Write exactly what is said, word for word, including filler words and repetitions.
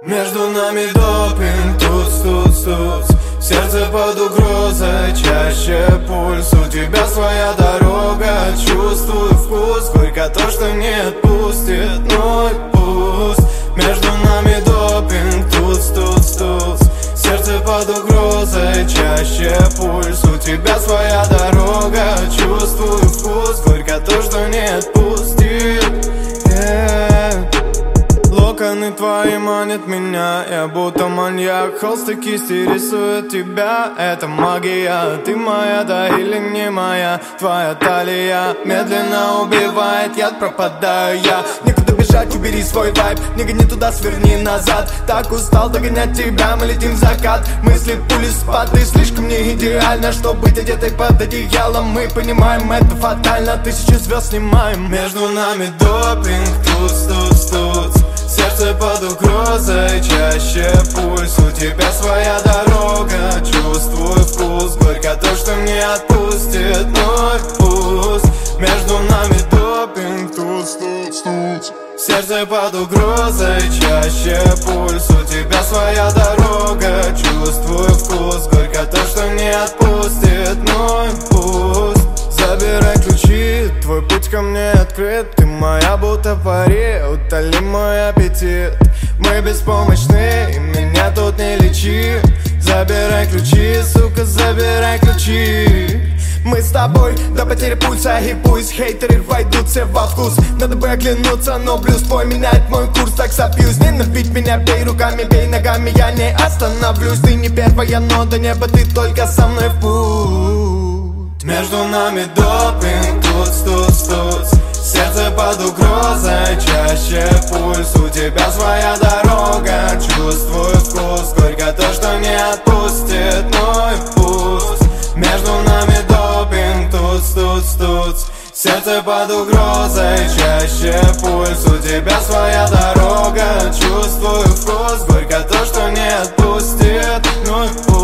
Между нами допинг, туц, туц, туц. Сердце под угрозой, чаще пульс. У тебя своя дорога, чувствую вкус. Горько то, что не отпустит, но и пусть. Между нами допинг, туц, туц, туц. Сердце под угрозой, чаще пульс. У тебя своя дорога, чувствую вкус. Горько то, что не отпустит, yeah. Локоны твои манят меня, я будто маньяк. Холсты кисти рисуют тебя, это магия. Ты моя, да или не моя? Твоя талия медленно убивает, яд пропадаю я. Некуда бежать, убери свой вайб, не гони туда, сверни назад. Так устал догонять тебя, мы летим в закат. Мысли пули спад, ты слишком не идеальна, чтобы быть одетой под одеялом. Мы понимаем, это фатально, тысячи звезд снимаем. Между нами допинг, туц, туц, туц. Сердце под угрозой, чаще пульс. У тебя своя дорога, чувствую вкус. Горько то, что не отпустит, но и пусть. Между нами допинг, туц, туц, туц. Сердце под угрозой, чаще пульс. У тебя своя дорога, чувствую вкус. Горько то, что не отпустит, но и пусть. Забирай ключи, твой путь ко мне открыт. Ты моя будто пари, утоли мой аппетит. Мы беспомощны, и меня тут не лечи. Забирай ключи, сука, забирай ключи. Мы с тобой до потери пульса, и пусть хейтеры войдут все во вкус. Надо бы оглянуться, но блюз твой меняет мой курс. Так сопьюсь, ненавидь меня, бей руками, бей ногами. Я не остановлюсь, ты не первая, но до неба ты только со мной в путь. Между нами допинг, туц, туц, туц. Сердце под угрозой, чаще пульс. У тебя своя дорога, чувствую вкус. Горько то, что не отпустит, но и пусть. Между нами допинг, туц, туц, туц. Сердце под угрозой, чаще пульс. У тебя своя дорога, чувствую вкус. Горько то, что не отпустит, но и пусть.